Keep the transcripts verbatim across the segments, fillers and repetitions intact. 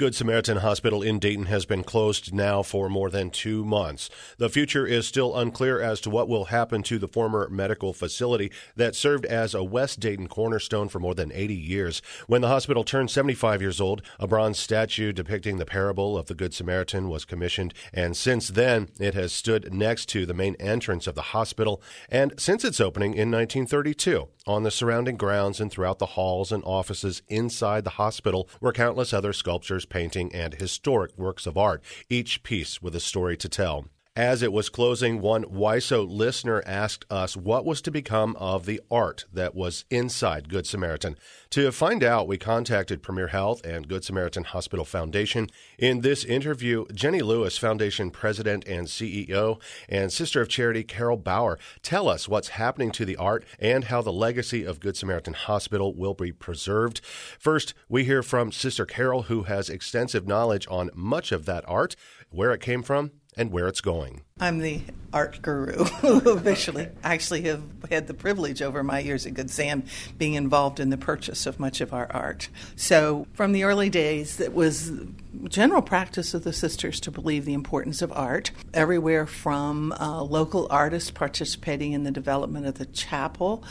Good Samaritan Hospital in Dayton has been closed now for more than two months. The future is still unclear as to what will happen to the former medical facility that served as a West Dayton cornerstone for more than eighty years. When the hospital turned seventy-five years old, a bronze statue depicting the parable of the Good Samaritan was commissioned, and since then it has stood next to the main entrance of the hospital, and since its opening in nineteen thirty-two. On the surrounding grounds and throughout the halls and offices inside the hospital were countless other sculptures, painting, and historic works of art, each piece with a story to tell. As it was closing, one W I S O listener asked us what was to become of the art that was inside Good Samaritan. To find out, we contacted Premier Health and Good Samaritan Hospital Foundation. In this interview, Jenny Lewis, Foundation President and C E O, and Sister of Charity Carol Bauer tell us what's happening to the art and how the legacy of Good Samaritan Hospital will be preserved. First, we hear from Sister Carol, who has extensive knowledge on much of that art, where it came from, and where it's going. I'm the art guru, officially. I actually have had the privilege over my years at Good Sam being involved in the purchase of much of our art. So from the early days, it was general practice of the sisters to believe the importance of art, everywhere from uh, local artists participating in the development of the chapel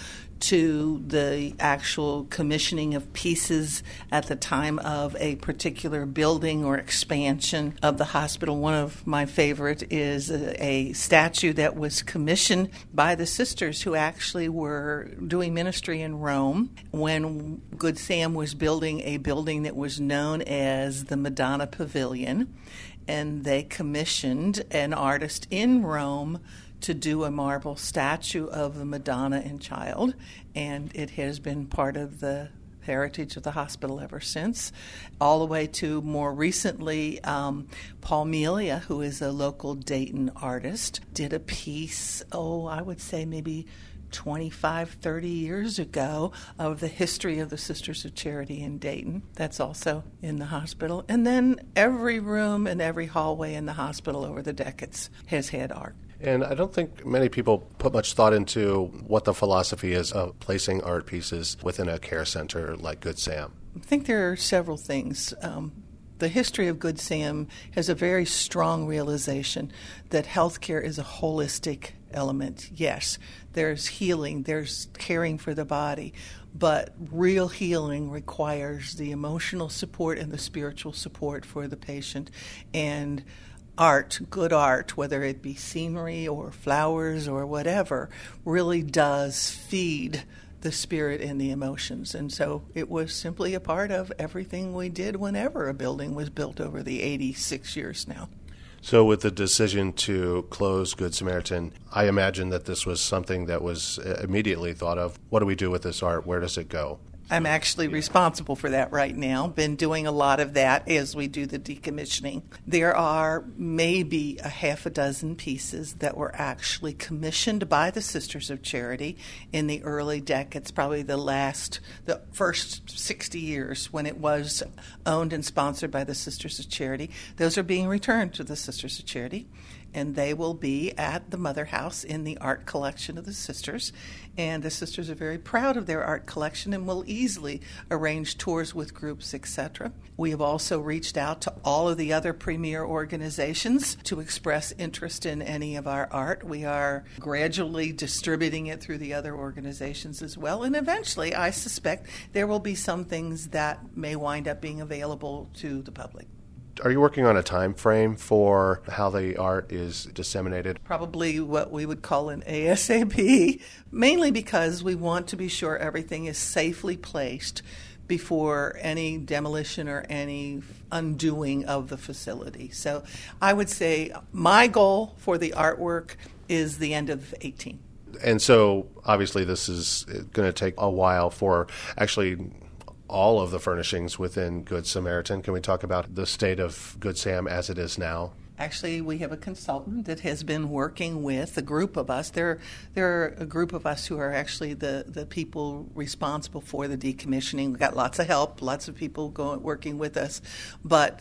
to the actual commissioning of pieces at the time of a particular building or expansion of the hospital. One of my favorite is a, a statue that was commissioned by the sisters who actually were doing ministry in Rome when Good Sam was building a building that was known as the Madonna Pavilion, and they commissioned an artist in Rome to do a marble statue of the Madonna and Child, and it has been part of the heritage of the hospital ever since, all the way to more recently, um, Paul Melia, who is a local Dayton artist, did a piece, oh, I would say maybe twenty-five, thirty years ago of the history of the Sisters of Charity in Dayton. That's also in the hospital. And then every room and every hallway in the hospital over the decades has had art. And I don't think many people put much thought into what the philosophy is of placing art pieces within a care center like Good Sam. I think there are several things. Um, the history of Good Sam has a very strong realization that healthcare is a holistic element. Yes, there's healing, there's caring for the body, but real healing requires the emotional support and the spiritual support for the patient. And art, good art, whether it be scenery or flowers or whatever, really does feed the spirit and the emotions. And so it was simply a part of everything we did whenever a building was built over the eighty-six years now. So with the decision to close Good Samaritan, I imagine that this was something that was immediately thought of. What do we do with this art? Where does it go? I'm actually responsible for that right now. Been doing a lot of that as we do the decommissioning. There are maybe a half a dozen pieces that were actually commissioned by the Sisters of Charity in the early decades, probably the last, the first sixty years when it was owned and sponsored by the Sisters of Charity. Those are being returned to the Sisters of Charity, and they will be at the Mother House in the art collection of the sisters. And the sisters are very proud of their art collection and will easily arrange tours with groups, et cetera. We have also reached out to all of the other premier organizations to express interest in any of our art. We are gradually distributing it through the other organizations as well. And eventually, I suspect, there will be some things that may wind up being available to the public. Are you working on a time frame for how the art is disseminated? Probably what we would call an ASAP, mainly because we want to be sure everything is safely placed before any demolition or any undoing of the facility. So I would say my goal for the artwork is the end of eighteen. And so obviously this is going to take a while for actually all of the furnishings within Good Samaritan. Can we talk about the state of Good Sam as it is now? Actually, we have a consultant that has been working with a group of us. There, there are a group of us who are actually the, the people responsible for the decommissioning. We've got lots of help, lots of people going, working with us, but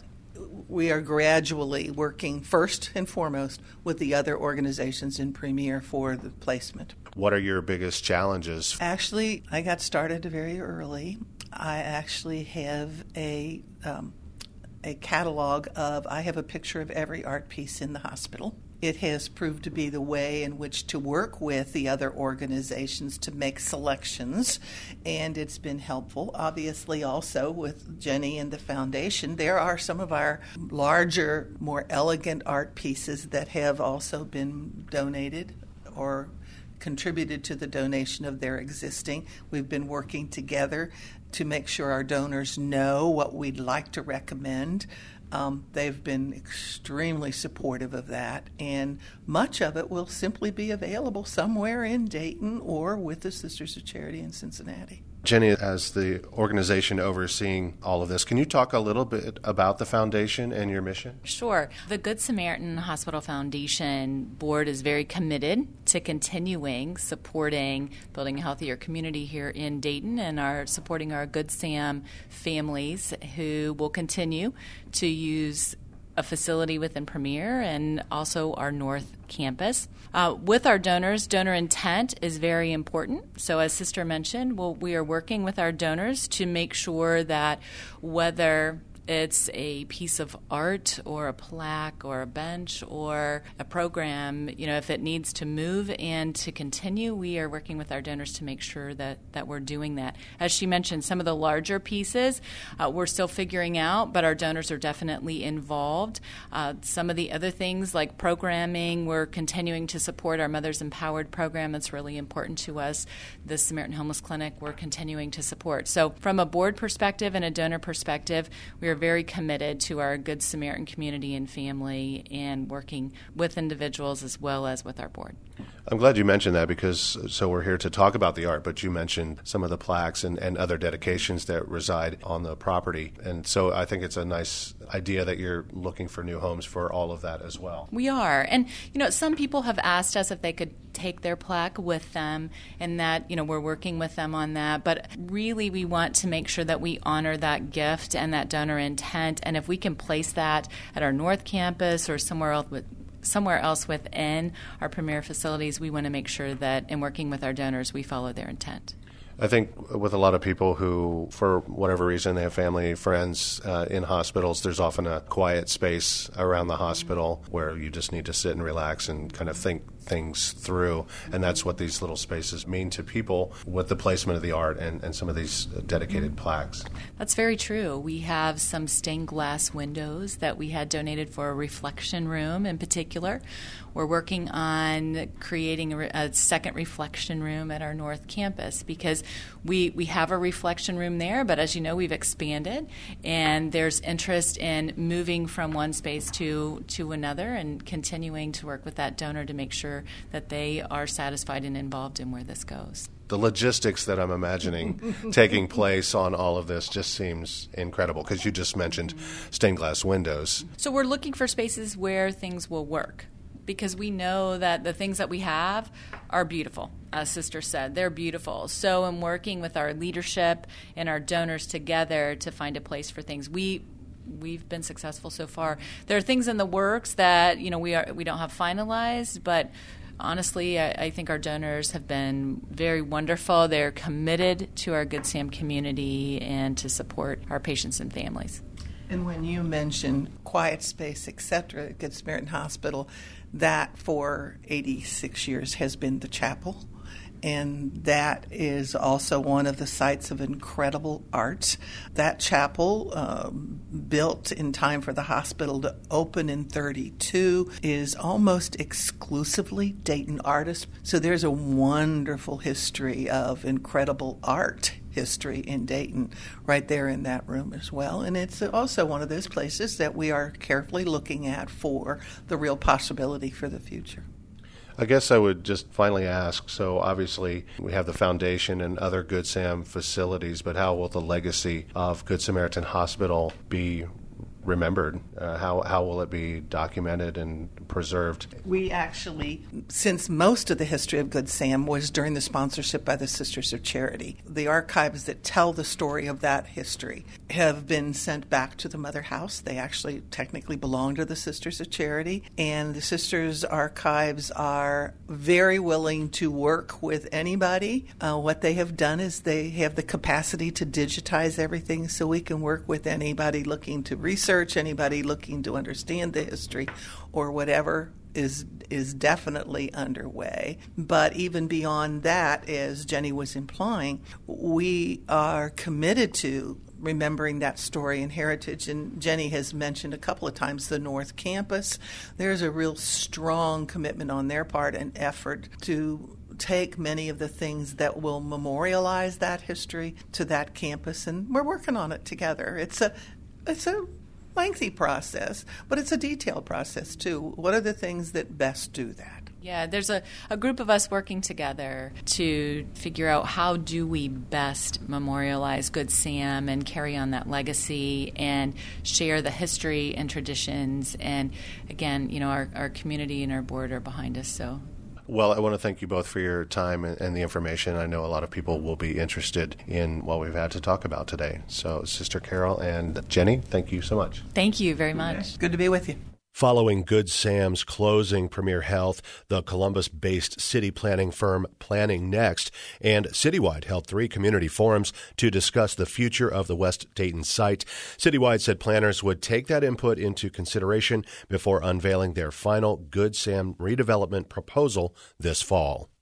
we are gradually working first and foremost with the other organizations in Premier for the placement. What are your biggest challenges? Actually, I got started very early. I actually have a um, a catalog of, I have a picture of every art piece in the hospital. It has proved to be the way in which to work with the other organizations to make selections, and it's been helpful. Obviously, also with Jenny and the foundation, there are some of our larger, more elegant art pieces that have also been donated or contributed to the donation of their existing. We've been working together to make sure our donors know what we'd like to recommend. Um, they've been extremely supportive of that, and much of it will simply be available somewhere in Dayton or with the Sisters of Charity in Cincinnati. Jenny, as the organization overseeing all of this, can you talk a little bit about the foundation and your mission? Sure. The Good Samaritan Hospital Foundation board is very committed to continuing supporting building a healthier community here in Dayton, and are supporting our Good Sam families who will continue to use a facility within Premier and also our North Campus. Uh, with our donors, donor intent is very important. So as Sister mentioned, we'll, we are working with our donors to make sure that whether it's a piece of art or a plaque or a bench or a program, you know, if it needs to move and to continue, we are working with our donors to make sure that, that we're doing that. As she mentioned, some of the larger pieces uh, we're still figuring out, but our donors are definitely involved. Uh, some of the other things like programming, we're continuing to support our Mothers Empowered program. That's really important to us. The Samaritan Homeless Clinic, we're continuing to support. So from a board perspective and a donor perspective, we are very committed to our Good Samaritan community and family, and working with individuals as well as with our board. I'm glad you mentioned that, because so we're here to talk about the art, but you mentioned some of the plaques and, and other dedications that reside on the property. And so I think it's a nice idea that you're looking for new homes for all of that as well. We are. And, you know, some people have asked us if they could take their plaque with them, and that, you know, we're working with them on that. But really, we want to make sure that we honor that gift and that donor intent. And if we can place that at our North Campus or somewhere else with somewhere else within our Premier facilities, we want to make sure that in working with our donors, we follow their intent. I think with a lot of people who, for whatever reason, they have family, friends uh, in hospitals, there's often a quiet space around the hospital where you just need to sit and relax and kind of think things through. And that's what these little spaces mean to people with the placement of the art and, and some of these dedicated plaques. That's very true. We have some stained glass windows that we had donated for a reflection room in particular. We're working on creating a, a second reflection room at our North Campus, because we, we have a reflection room there, but as you know, we've expanded, and there's interest in moving from one space to, to another, and continuing to work with that donor to make sure that they are satisfied and involved in where this goes. The logistics that I'm imagining taking place on all of this just seems incredible, because you just mentioned stained glass windows. So we're looking for spaces where things will work, because we know that the things that we have are beautiful. As Sister said, they're beautiful. So in working with our leadership and our donors together to find a place for things, we we've been successful so far. There are things in the works that, you know, we are we don't have finalized, but honestly, I, I think our donors have been very wonderful. They're committed to our Good Sam community and to support our patients and families. And when you mention quiet space, et cetera, at Good Samaritan Hospital, that for eighty-six years has been the chapel. And that is also one of the sites of incredible art. That chapel, uh, built in time for the hospital to open in thirty-two, is almost exclusively Dayton artists. So there's a wonderful history of incredible art history in Dayton right there in that room as well. And it's also one of those places that we are carefully looking at for the real possibility for the future. I guess I would just finally ask, so obviously we have the foundation and other Good Sam facilities, but how will the legacy of Good Samaritan Hospital be remembered? Uh, how how will it be documented and preserved? We actually, since most of the history of Good Sam was during the sponsorship by the Sisters of Charity, the archives that tell the story of that history have been sent back to the Mother House. They actually technically belong to the Sisters of Charity, and the Sisters archives are very willing to work with anybody. Uh, what they have done is they have the capacity to digitize everything, so we can work with anybody looking to research research, anybody looking to understand the history or whatever is is definitely underway. But even beyond that, as Jenny was implying, we are committed to remembering that story and heritage. And Jenny has mentioned a couple of times the North Campus. There's a real strong commitment on their part and effort to take many of the things that will memorialize that history to that campus, and we're working on it together. It's a it's a lengthy process, but it's a detailed process too. What are the things that best do that? Yeah, there's a, a group of us working together to figure out how do we best memorialize Good Sam and carry on that legacy and share the history and traditions. And again, you know, our, our community and our board are behind us, so. Well, I want to thank you both for your time and, and the information. I know a lot of people will be interested in what we've had to talk about today. So, Sister Carol and Jenny, thank you so much. Thank you very much. Good to be with you. Following Good Sam's closing, Premier Health, the Columbus-based city planning firm Planning Next, and Citywide held three community forums to discuss the future of the West Dayton site. Citywide said planners would take that input into consideration before unveiling their final Good Sam redevelopment proposal this fall.